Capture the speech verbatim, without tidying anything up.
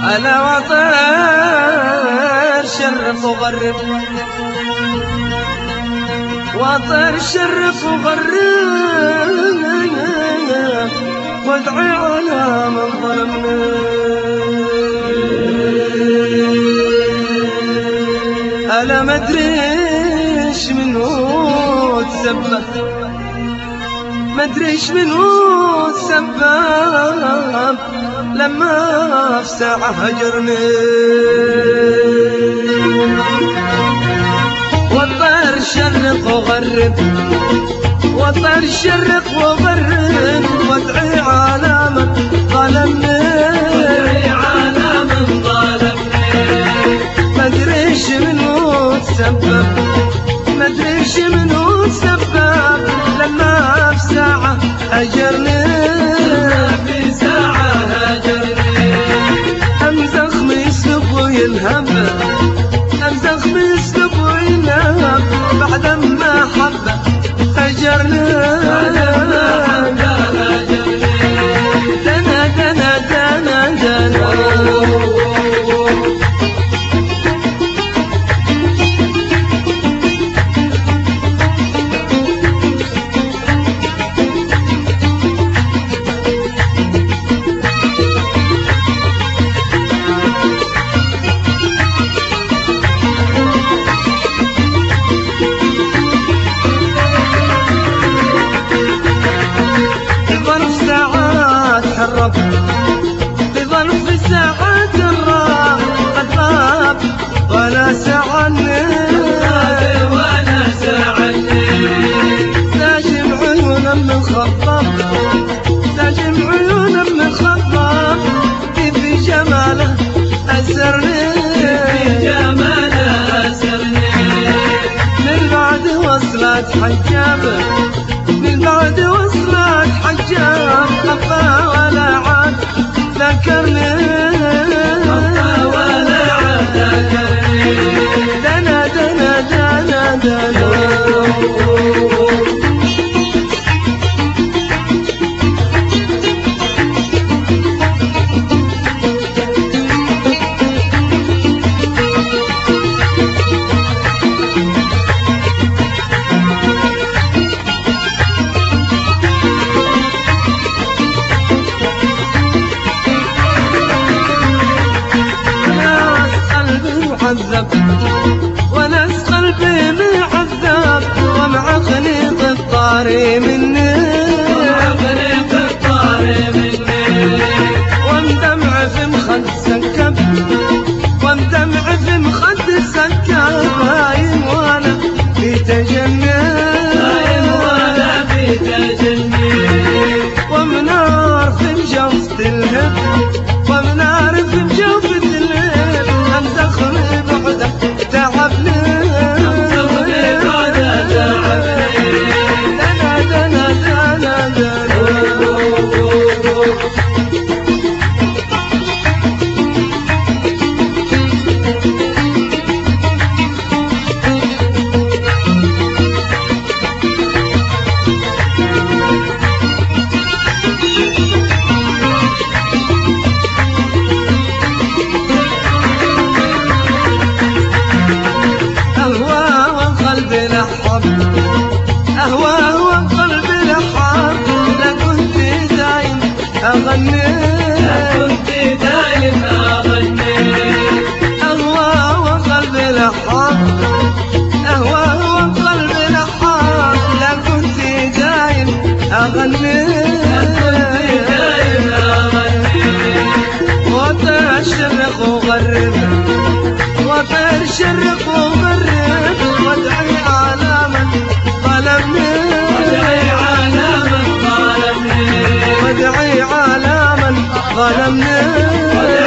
ألا وطر شرف وغرب، وطر شرف وغرب، وادعي على من ظلمنا. ألا مدريش منو تسبب، مدريش منو تسبب لما في ساعة هجرني. وطر شرق وغرب، وطر شرق وغرب، وادعي على من ظلمني، وادعي على من ظلمني. مدريش منو تسبب، مدريش منو تسبب لما في ساعة هجرني، في ساعة هجرني. أمزخ يسلب وينهب، أمزخ يسلب وينهب بعد ما حب هجرني، بعد ما حب هجرني. دنا دنا دنا دنا بظرف ساعات الراح قد غاب ولا سعني، ولا سعني. ساجم عيونا من خطاب، ساجم عيونا من خطاب، في جماله أسرني، في جماله أسرني. من بعد وصلت حجابه، من بعد وصلت حجاب، خفى ولا عاد ذكرني، خفى ولا عاد ذكرني. دنا دنا دنا دنا وناس قلبي معذب، ومع خليط الطاري مني، ومع خليط الطاري مني. ومدمع في مخد سكب، ومدمع في مخد سكب، هايم وانا في تجني، هايم وانا في تجني. ومنار في مجوف الهب، ومنار في مجوف الهب، أمزخني بعدك تعبني، أمزخني بعدك تعبني. دنا دنا دنا دنا أهواه وقلبي لحظ، لا كنت دايم أغني، لا كنت دايم أغني. أهواه وقلبي لحظ، أهواه وقلبي لحظ، لا كنت دايم أغني، لا كنت دايم أغني. وطر الشرق وغرب، وطر الشرق وغرب، وادعي على من ظلمني، وادعي على من ظلمني، وادعي على من ظلمني.